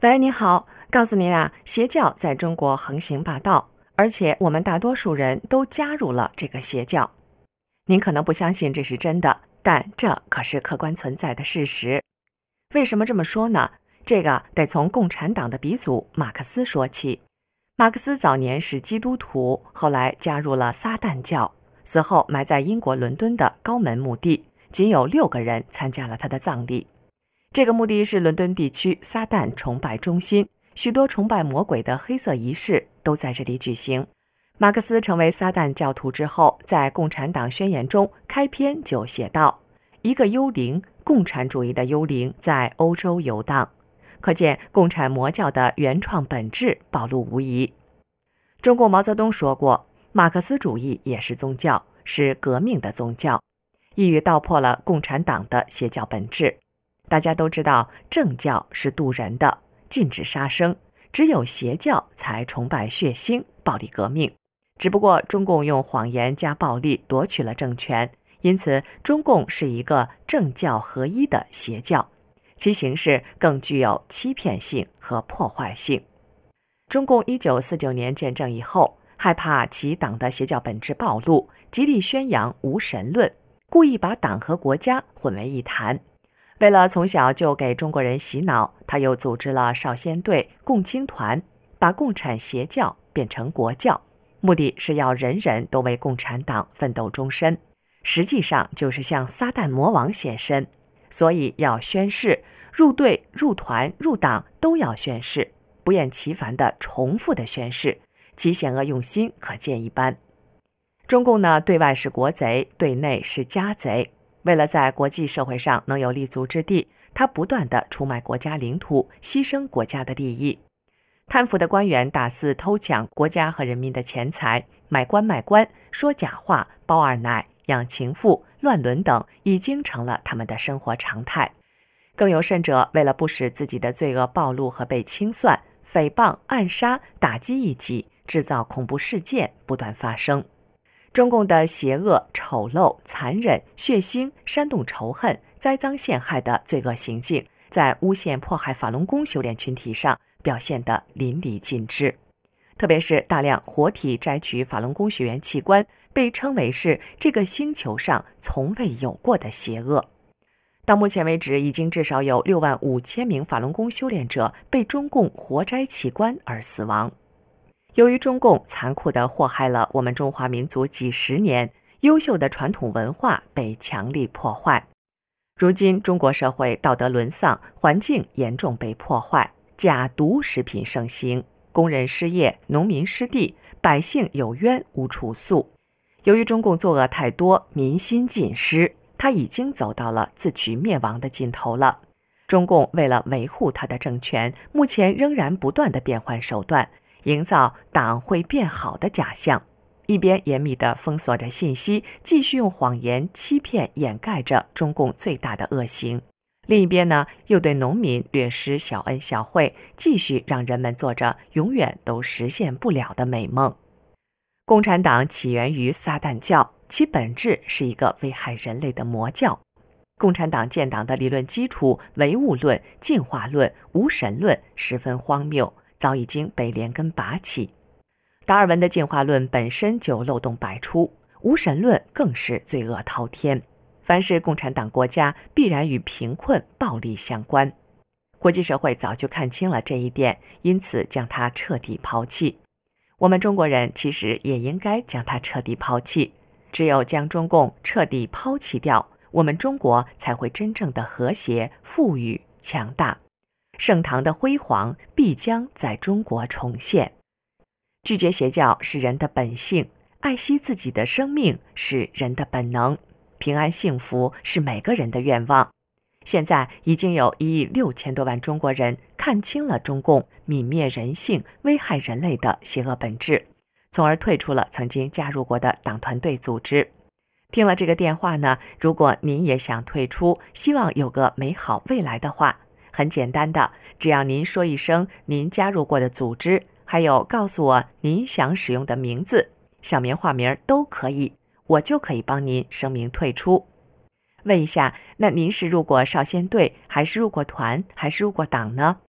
喂，你好，告诉您啊，邪教在中国横行霸道，而且我们大多数人都加入了这个邪教。您可能不相信这是真的，但这可是客观存在的事实。为什么这么说呢？这个得从共产党的鼻祖马克思说起。马克思早年是基督徒，后来加入了撒旦教，死后埋在英国伦敦的高门墓地，仅有6个人参加了他的葬礼。这个墓地是伦敦地区撒旦崇拜中心，许多崇拜魔鬼的黑色仪式都在这里举行。马克思成为撒旦教徒之后，在共产党宣言中开篇就写道：一个幽灵，共产主义的幽灵在欧洲游荡。可见共产魔教的原创本质暴露无遗。中共毛泽东说过，马克思主义也是宗教，是革命的宗教，一语道破了共产党的邪教本质。大家都知道，正教是渡人的，禁止杀生，只有邪教才崇拜血腥、暴力革命。只不过中共用谎言加暴力夺取了政权，因此中共是一个政教合一的邪教，其形式更具有欺骗性和破坏性。中共1949年建政以后，害怕其党的邪教本质暴露，极力宣扬无神论，故意把党和国家混为一谈。为了从小就给中国人洗脑，他又组织了少先队、共青团，把共产邪教变成国教，目的是要人人都为共产党奋斗终身，实际上就是向撒旦魔王献身。所以要宣誓，入队、入团、入党都要宣誓，不厌其烦地重复的宣誓，其险恶用心可见一斑。中共呢，对外是国贼，对内是家贼。为了在国际社会上能有立足之地，他不断地出卖国家领土，牺牲国家的利益。贪腐的官员大肆偷抢国家和人民的钱财，买官卖官，说假话，包二奶，养情妇，乱伦等，已经成了他们的生活常态。更有甚者，为了不使自己的罪恶暴露和被清算，诽谤、暗杀、打击异己，制造恐怖事件不断发生。中共的邪恶、丑陋、残忍、血腥、煽动仇恨、栽赃陷害的罪恶行径，在诬陷迫害法轮功修炼群体上表现得淋漓尽致。特别是大量活体摘取法轮功学员器官，被称为是这个星球上从未有过的邪恶。到目前为止，已经至少有65000名法轮功修炼者被中共活摘器官而死亡。由于中共残酷地祸害了我们中华民族几十年，优秀的传统文化被强力破坏。如今中国社会道德沦丧，环境严重被破坏，假毒食品盛行，工人失业，农民失地，百姓有冤无处诉。由于中共作恶太多，民心尽失，它已经走到了自取灭亡的尽头了。中共为了维护它的政权，目前仍然不断地变换手段，营造党会变好的假象，一边严密地封锁着信息，继续用谎言欺骗掩盖着中共最大的恶行；另一边呢，又对农民略施小恩小惠，继续让人们做着永远都实现不了的美梦。共产党起源于撒旦教，其本质是一个危害人类的魔教。共产党建党的理论基础唯物论、进化论、无神论十分荒谬，早已经被连根拔起。达尔文的进化论本身就漏洞百出，无神论更是罪恶滔天。凡是共产党国家，必然与贫困、暴力相关。国际社会早就看清了这一点，因此将它彻底抛弃。我们中国人其实也应该将它彻底抛弃。只有将中共彻底抛弃掉，我们中国才会真正的和谐、富裕、强大。盛唐的辉煌必将在中国重现。拒绝邪教是人的本性，爱惜自己的生命是人的本能，平安幸福是每个人的愿望。现在已经有1亿6千多万中国人看清了中共泯灭人性、危害人类的邪恶本质，从而退出了曾经加入过的党团队组织。听了这个电话呢，如果您也想退出，希望有个美好未来的话，很简单的，只要您说一声您加入过的组织，还有告诉我您想使用的名字，小名化名都可以，我就可以帮您声明退出。问一下，那您是入过少先队，还是入过团，还是入过党呢？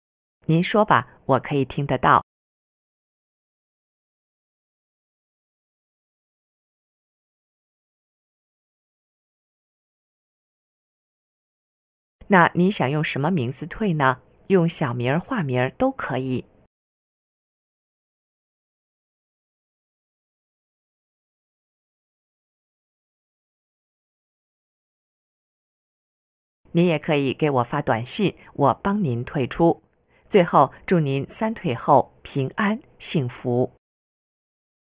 您说吧，我可以听得到。那你想用什么名字退呢？用小名、化名都可以。您也可以给我发短信，我帮您退出。最后，祝您3退后平安幸福。